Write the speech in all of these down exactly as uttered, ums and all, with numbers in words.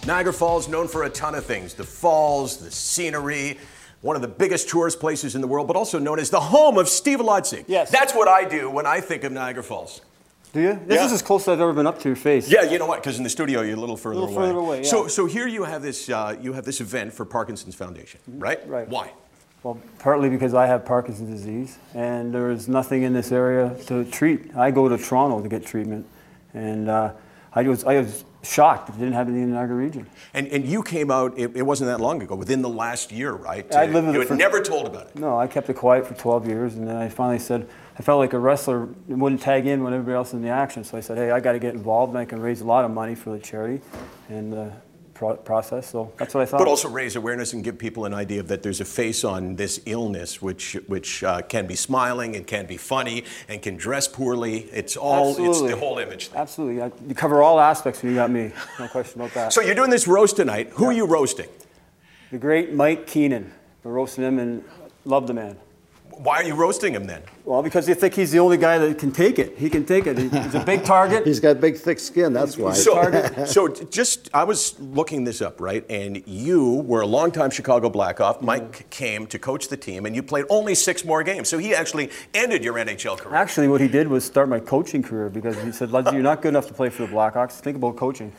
Niagara Falls, known for a ton of things. The falls, the scenery, one of the biggest tourist places in the world, but also known as the home of Steve Ludzig. Yes. That's what I do when I think of Niagara Falls. Do you? This Yeah. is as close as I've ever been up to your face. Yeah, you know what? Because in the studio, you're a little further A little away. further away, yeah. So, so here you have this, uh, you have this event for Parkinson's Foundation, right? Right. Why? Well, partly because I have Parkinson's disease, and there is nothing in this area to treat. I go to Toronto to get treatment, and uh, I was I was shocked that it didn't have any in the Niagara region. And and you came out. It, it wasn't that long ago. Within the last year, right? I lived with you it had for- never told about it. No, I kept it quiet for twelve years, and then I finally said, I felt like a wrestler wouldn't tag in when everybody else is in the action, so I said, hey, I got to get involved, and I can raise a lot of money for the charity and the pro- process, so that's what I thought. But also raise awareness and give people an idea that there's a face on this illness, which which uh, can be smiling and can be funny and can dress poorly. It's all, Absolutely. it's the whole image thing. Absolutely. I- You cover all aspects when you got me. No question about that. So you're doing this roast tonight. Who are you roasting? The great Mike Keenan. We're roasting him and love the man. Why are you roasting him then? Well, because they think he's the only guy that can take it. He can take it. He- He's a big target. He's got big, thick skin, that's why. So, so just, I was looking this up, right? And you were a longtime Chicago Blackhawk. Mike came to coach the team, and you played only six more games. So he actually ended your N H L career. Actually, what he did was start my coaching career because he said, Ludsy, you're not good enough to play for the Blackhawks. Think about coaching.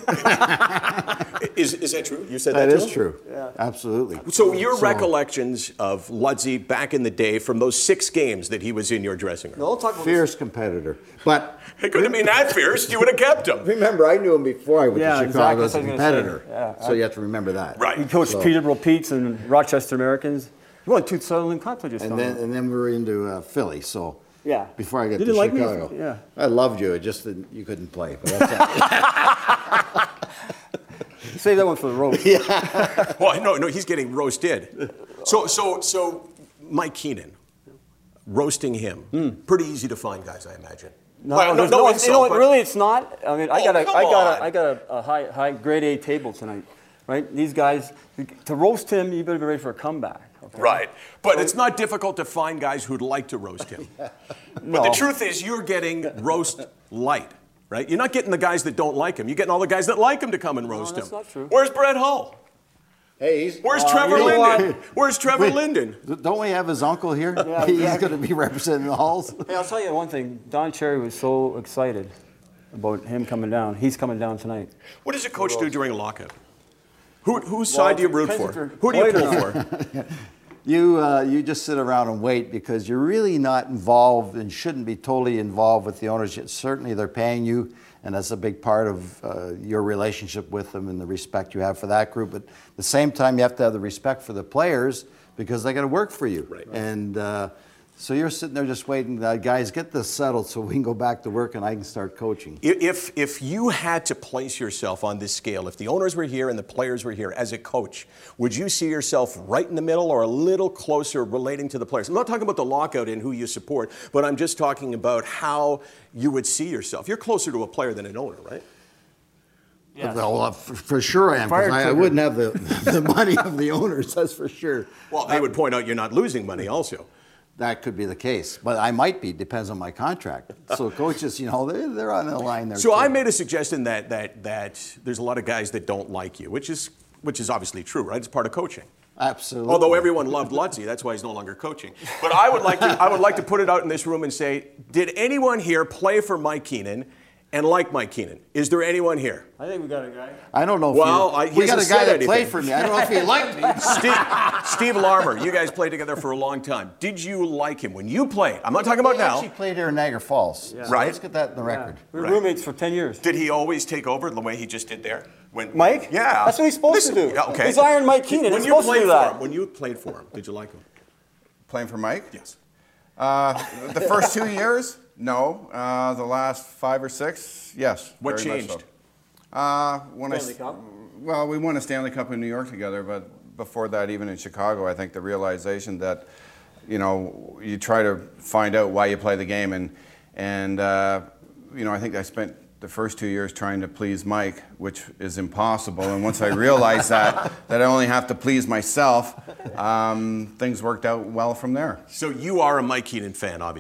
Is, is that true? You said that, That too? is true. Yeah. Absolutely. So your recollections of Ludsy back in the day from those six games that he was in your dressing room? No, talk about Fierce competitor. But It couldn't have been that fierce. You would have kept him. remember, I knew him before I went Yeah, to Chicago exactly. as a That's what I was gonna competitor. say. Yeah, so I- you have to remember that. Right. He coached So- Peterborough Petes and Rochester Americans. He won two Sutherland Cups I just And found then, out. and then we were into uh, Philly, so Yeah. before I got You to didn't like me? Chicago. Yeah. I loved you, it just that you couldn't play. But that's Save that one for the roast. Well, no, no, he's getting roasted. So, so, so, Mike Keenan, roasting him, pretty easy to find, guys, I imagine. No, Well, there's no, insult, you know what? but- Really, it's not. I mean, I Oh, got a, come I got on. a, I got a, a high, high grade A table tonight, right? These guys, to roast him, you better be ready for a comeback. Okay? Right. But it's not difficult to find guys who'd like to roast him. But the No. truth is, you're getting roast light, right? You're not getting the guys that don't like him. You're getting all the guys that like him to come and roast that's him. not true. Where's Brett Hull? hey, he's, Where's Uh, Trevor you know what? Linden? Where's Trevor Wait. Linden? don't we have his uncle here? Yeah, he's exactly. going to be representing the halls. Hey, I'll tell you one thing. Don Cherry was so excited about him coming down. He's coming down tonight. What does a coach do during a lockout? Who, whose side do you root depends for? if you're Who do you white or pull not. for? You, uh, you just sit around and wait because you're really not involved and shouldn't be totally involved with the owners. Yet certainly they're paying you, and that's a big part of uh, your relationship with them and the respect you have for that group. But at the same time, you have to have the respect for the players because they got to work for you. Right. And uh, so you're sitting there just waiting. Uh, guys, get this settled so we can go back to work and I can start coaching. If, if you had to place yourself on this scale, if the owners were here and the players were here as a coach, would you see yourself right in the middle or a little closer relating to the players? I'm not talking about the lockout and who you support, but I'm just talking about how you would see yourself. You're closer to a player than an owner, right? Yes. Well, uh, for, for sure I am, because Fire I, I trigger. wouldn't have the, the money of the owners, that's for sure. Well, they would point out you're not losing money also. That could be the case, but I might be, depends on my contract. So coaches, you know, they're, they're on the line there. So too. I made a suggestion that, that, that there's a lot of guys that don't like you, which is, which is obviously true, right? It's part of coaching. Absolutely. Although everyone loved Ludsy, that's why he's no longer coaching. But I would like to, I would like to put it out in this room and say, did anyone here play for Mike Keenan and like Mike Keenan? Is there anyone here? I think we got a guy. I don't know if Well, you, I- he we got a hasn't guy said that played anything. for me. I don't know if he liked me. Steve, Steve Larmer, you guys played together for a long time. Did you like him when you played? I'm not talking about He now. actually played here in Niagara Falls. So Right. Let's get that in the record. We were Right. roommates for ten years. Did he always take over the way he just did there? When, Mike? Yeah. That's what he's supposed Listen, to do. yeah, okay. He's Iron Mike Keenan. When He's you supposed to played do for that. him, when you played for him, did you like him? Playing for Mike? Yes. Uh, the first two years, no. Uh, the last five or six, yes. What very much changed? so. Uh, when Stanley I, Cup? Well, we won a Stanley Cup in New York together, but before that, even in Chicago, I think the realization that, you know, you try to find out why you play the game, and and uh, you know, I think I spent the first two years trying to please Mike, which is impossible. And once I realized that, that I only have to please myself, um, things worked out well from there. So you are a Mike Keenan fan, obviously.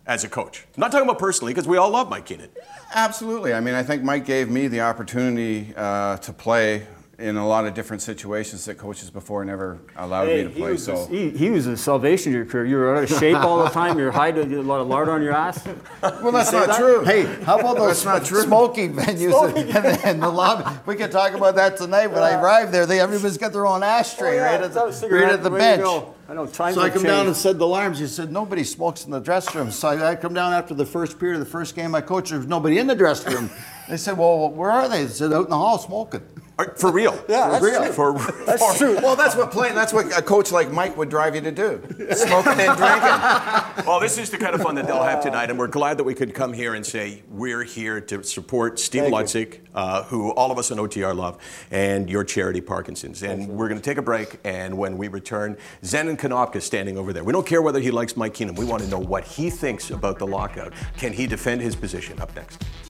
as a coach? I'm not talking about personally, because we all love Mike Keenan. Absolutely. I mean, I think Mike gave me the opportunity uh, to play in a lot of different situations that coaches before never allowed Hey, me to he play. was So the- he, he was the salvation of your career. You were out of shape all the time. You were hiding a lot of lard on your ass. well, that's say not that? true. Hey, how about those That's not true. smoking venues and, and the lobby? We could talk about that tonight. When I arrived there, they everybody's got their own ashtray right at the, right at the bench. I know. Times So I have come down and changed. said the alarms. He said nobody smokes in the dressing room. So I, I come down after the first period of the first game I coached. There's nobody in the dressing room. They said, "Well, where are they?" They said, "Out in the hall smoking." Are- For real? Yeah, that's real. true. For, That's for- true. Well, that's what playing. That's what a coach like Mike would drive you to do: smoking and drinking. Well, this is the kind of fun that they'll have tonight, and we're glad that we could come here and say we're here to support Steve Thank you. Ludzik, uh, who all of us in O T R love, and your charity, Parkinson's. And we're going to take a break, and when we return, Zenon Konopka standing over there. We don't care whether he likes Mike Keenan. We want to know what he thinks about the lockout. Can he defend his position? Up next.